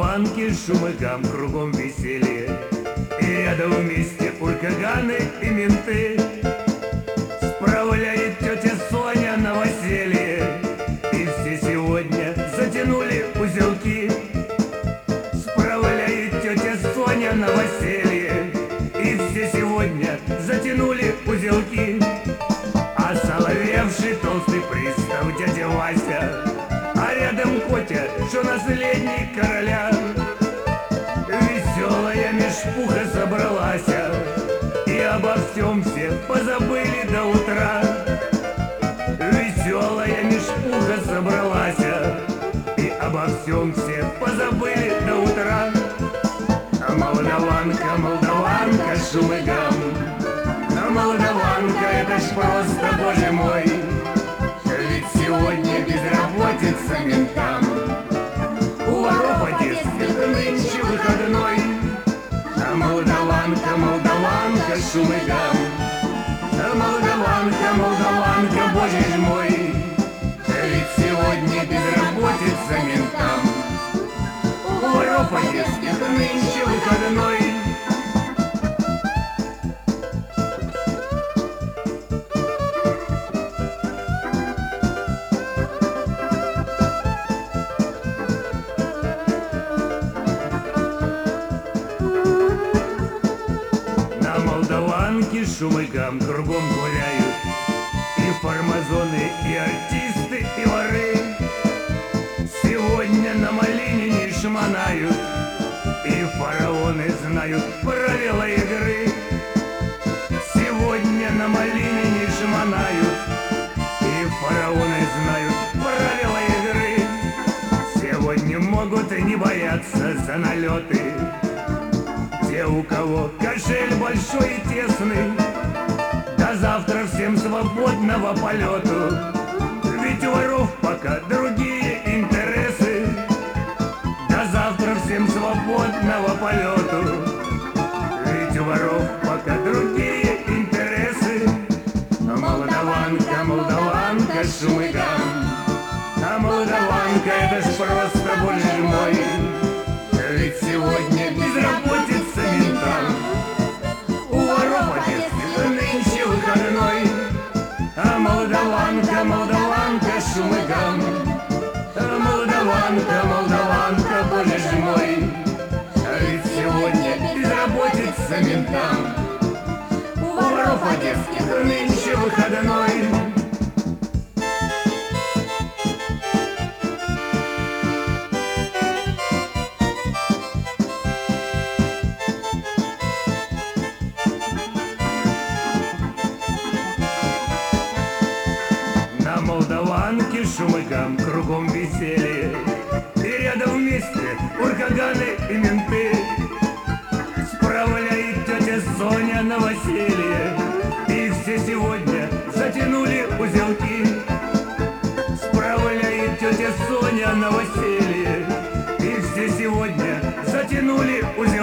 Молдаванки, шум и гам, кругом веселье. И рядом вместе уркаганы и менты. Справляет тетя Соня новоселье. И все сегодня затянули узелки. Справляет тетя Соня новоселье. И все сегодня затянули узелки. А соловевший толстый пристав дядя Вася, а рядом Котя, что наследник короля. Веселая межпуха собралась, и обо всем все позабыли до утра. Веселая межпуха собралась, и обо всем все позабыли до утра. А молдаванка, молдаванка, шум и гам. А молдаванка, это ж просто, боже мой. Ведь сегодня безработица ментам. У воров одесских нынче выходной. А молдаванка, молдаванка, шум и гам. А молдаванка, молдаванка, боже ж мой. Ведь сегодня безработица ментам. У воров одесских нынче выходной. Молдаванки, шум и гам, кругом гуляют и формазоны, и артисты, и воры. Сегодня на малине не шмонают, и фараоны знают правила игры. Сегодня на малине не шмонают, и фараоны знают правила игры. Сегодня могут и не бояться за налеты те, у кого кошель большой и тесный. До завтра всем свободного полету. Ведь у воров пока другие интересы. До завтра всем свободного полету. Ведь у воров пока другие интересы. А молдаванка, молдаванка, шум и гам. А молдаванка, это ж просто, боже мой. Ведь сегодня безработица ментам. У воров одесских нынче выходной. А молдаванка, молдаванка, шум и гам. А молдаванка, молдаванка, боже ж мой. Ведь сегодня безработица ментам. У воров одесских нынче выходной. Молдаванки, шум и гам, кругом веселье. И рядом вместе уркаганы и менты. Справляет тетя Соня новоселье. И все сегодня затянули узелки. Справляет тетя Соня новоселье. И все сегодня затянули узелки.